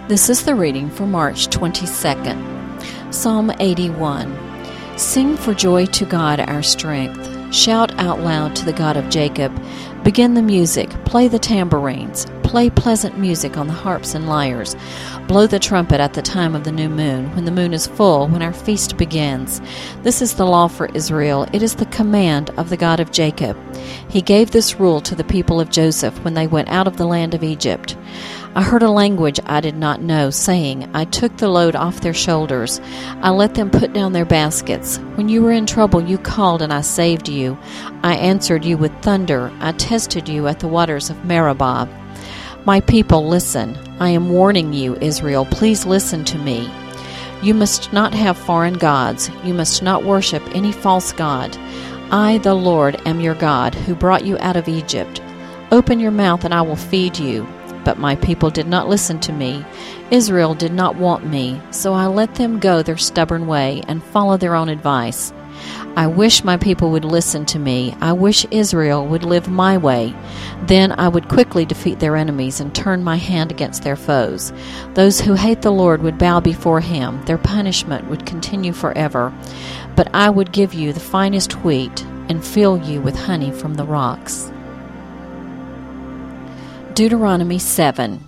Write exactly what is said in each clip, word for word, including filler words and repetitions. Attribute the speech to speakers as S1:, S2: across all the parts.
S1: This is the reading for March twenty-second. Psalm eighty-one. Sing for joy to God our strength. Shout out loud to the God of Jacob. Begin the music, play the tambourines, play pleasant music on the harps and lyres. Blow the trumpet at the time of the new moon, when the moon is full, when our feast begins. This is the law for Israel. It is the command of the God of Jacob. He gave this rule to the people of Joseph when they went out of the land of Egypt. I heard a language I did not know, saying, I took the load off their shoulders. I let them put down their baskets. When you were in trouble, you called, and I saved you. I answered you with thunder. I tested you at the waters of Meribah. My people, listen. I am warning you, Israel. Please listen to me. You must not have foreign gods. You must not worship any false god. I, the Lord, am your God, who brought you out of Egypt. Open your mouth, and I will feed you. But my people did not listen to me. Israel did not want me, so I let them go their stubborn way and follow their own advice. I wish my people would listen to me. I wish Israel would live my way. Then I would quickly defeat their enemies and turn my hand against their foes. Those who hate the Lord would bow before him. Their punishment would continue forever. But I would give you the finest wheat and fill you with honey from the rocks. Deuteronomy seven.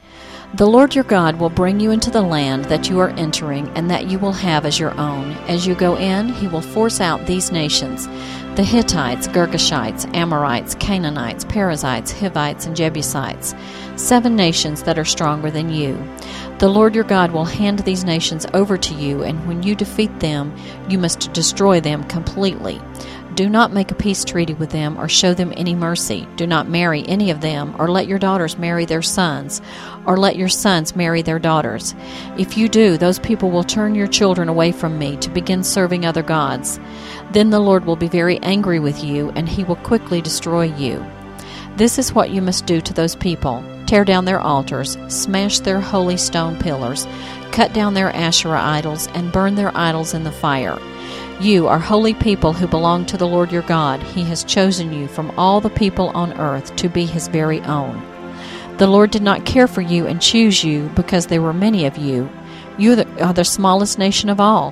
S1: The Lord your God will bring you into the land that you are entering and that you will have as your own. As you go in, he will force out these nations: the Hittites, Girgashites, Amorites, Canaanites, Perizzites, Hivites, and Jebusites, seven nations that are stronger than you. The Lord your God will hand these nations over to you, and when you defeat them, you must destroy them completely. Do not make a peace treaty with them or show them any mercy. Do not marry any of them, or let your daughters marry their sons, or let your sons marry their daughters. If you do, those people will turn your children away from me to begin serving other gods. Then the Lord will be very angry with you, and he will quickly destroy you. This is what you must do to those people. Tear down their altars, smash their holy stone pillars, cut down their Asherah idols, and burn their idols in the fire. You are holy people who belong to the Lord your God. He has chosen you from all the people on earth to be his very own. The Lord did not care for you and choose you because there were many of you. You are the smallest nation of all.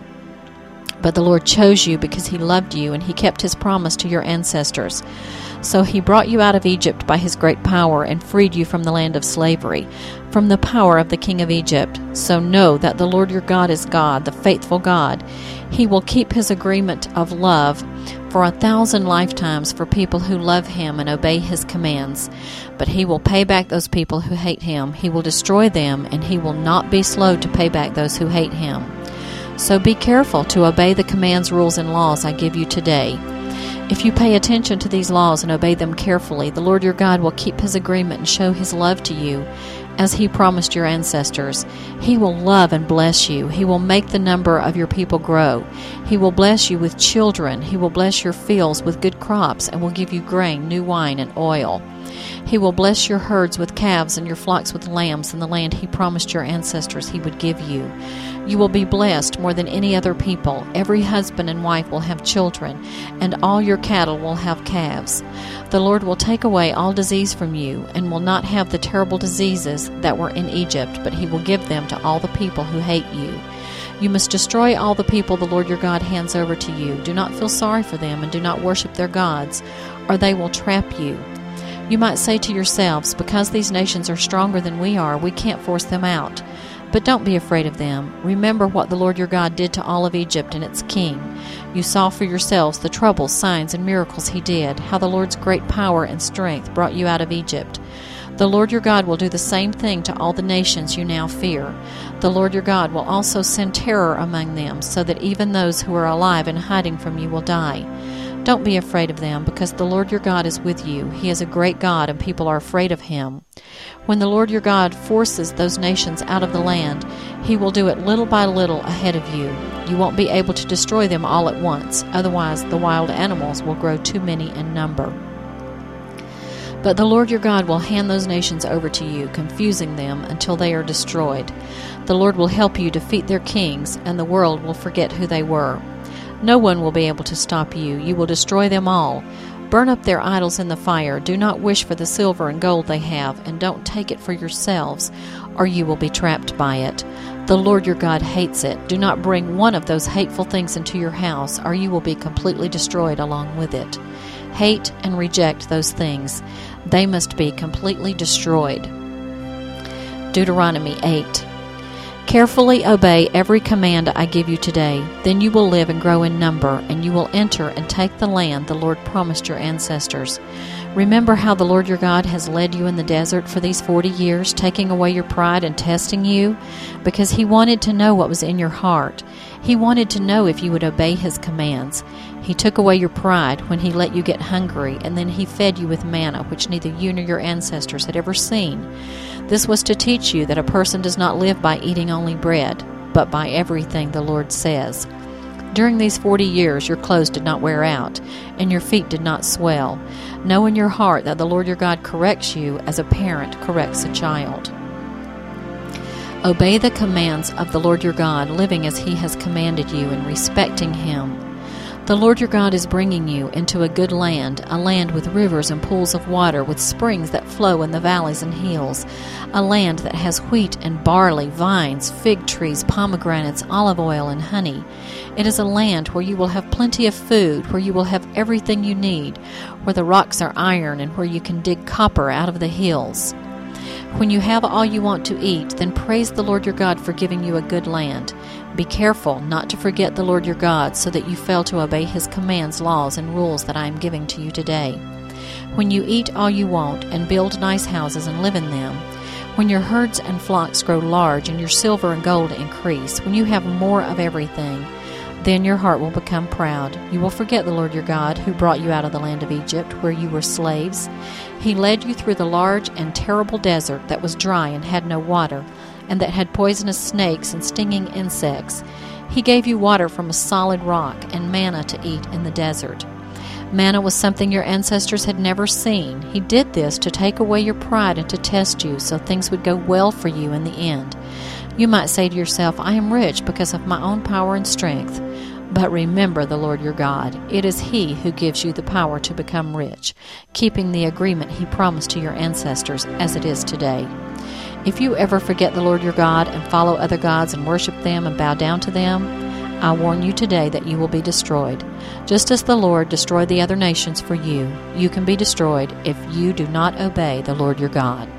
S1: But the Lord chose you because he loved you, and he kept his promise to your ancestors. So he brought you out of Egypt by his great power and freed you from the land of slavery, from the power of the king of Egypt. So know that the Lord your God is God, the faithful God. He will keep his agreement of love for a thousand lifetimes for people who love him and obey his commands. But he will pay back those people who hate him. He will destroy them, and he will not be slow to pay back those who hate him. So be careful to obey the commands, rules, and laws I give you today. If you pay attention to these laws and obey them carefully, the Lord your God will keep his agreement and show his love to you, as he promised your ancestors. He will love and bless you. He will make the number of your people grow. He will bless you with children. He will bless your fields with good crops, and will give you grain, new wine, and oil. He will bless your herds with calves and your flocks with lambs in the land he promised your ancestors he would give you. You will be blessed more than any other people. Every husband and wife will have children, and all your cattle will have calves. The Lord will take away all disease from you, and will not have the terrible diseases that were in Egypt, but he will give them to all the people who hate you. You must destroy all the people the Lord your God hands over to you. Do not feel sorry for them, and do not worship their gods, or they will trap you. You might say to yourselves, because these nations are stronger than we are, we can't force them out. But don't be afraid of them. Remember what the Lord your God did to all of Egypt and its king. You saw for yourselves the troubles, signs, and miracles he did, how the Lord's great power and strength brought you out of Egypt. The Lord your God will do the same thing to all the nations you now fear. The Lord your God will also send terror among them, so that even those who are alive and hiding from you will die. Don't be afraid of them, because the Lord your God is with you. He is a great God, and people are afraid of him. When the Lord your God forces those nations out of the land, he will do it little by little ahead of you. You won't be able to destroy them all at once, otherwise the wild animals will grow too many in number. But the Lord your God will hand those nations over to you, confusing them until they are destroyed. The Lord will help you defeat their kings, and the world will forget who they were. No one will be able to stop you. You will destroy them all. Burn up their idols in the fire. Do not wish for the silver and gold they have, and don't take it for yourselves, or you will be trapped by it. The Lord your God hates it. Do not bring one of those hateful things into your house, or you will be completely destroyed along with it. Hate and reject those things. They must be completely destroyed. Deuteronomy eight. Carefully obey every command I give you today. Then you will live and grow in number, and you will enter and take the land the Lord promised your ancestors. Remember how the Lord your God has led you in the desert for these forty years, taking away your pride and testing you, because He wanted to know what was in your heart. He wanted to know if you would obey His commands. He took away your pride when He let you get hungry, and then He fed you with manna, which neither you nor your ancestors had ever seen. This was to teach you that a person does not live by eating only bread, but by everything the Lord says. During these forty years your clothes did not wear out, and your feet did not swell. Know in your heart that the Lord your God corrects you as a parent corrects a child. Obey the commands of the Lord your God, living as He has commanded you and respecting Him. The Lord your God is bringing you into a good land, a land with rivers and pools of water, with springs that flow in the valleys and hills, a land that has wheat and barley, vines, fig trees, pomegranates, olive oil, and honey. It is a land where you will have plenty of food, where you will have everything you need, where the rocks are iron, and where you can dig copper out of the hills. When you have all you want to eat, then praise the Lord your God for giving you a good land. Be careful not to forget the Lord your God, so that you fail to obey His commands, laws, and rules that I am giving to you today. When you eat all you want, and build nice houses and live in them, when your herds and flocks grow large, and your silver and gold increase, when you have more of everything, then your heart will become proud. You will forget the Lord your God, who brought you out of the land of Egypt, where you were slaves. He led you through the large and terrible desert that was dry and had no water, and that had poisonous snakes and stinging insects. He gave you water from a solid rock and manna to eat in the desert. Manna was something your ancestors had never seen. He did this to take away your pride and to test you, so things would go well for you in the end. You might say to yourself, I am rich because of my own power and strength. But remember the Lord your God. It is He who gives you the power to become rich, keeping the agreement He promised to your ancestors as it is today. If you ever forget the Lord your God and follow other gods and worship them and bow down to them, I warn you today that you will be destroyed. Just as the Lord destroyed the other nations for you, you can be destroyed if you do not obey the Lord your God.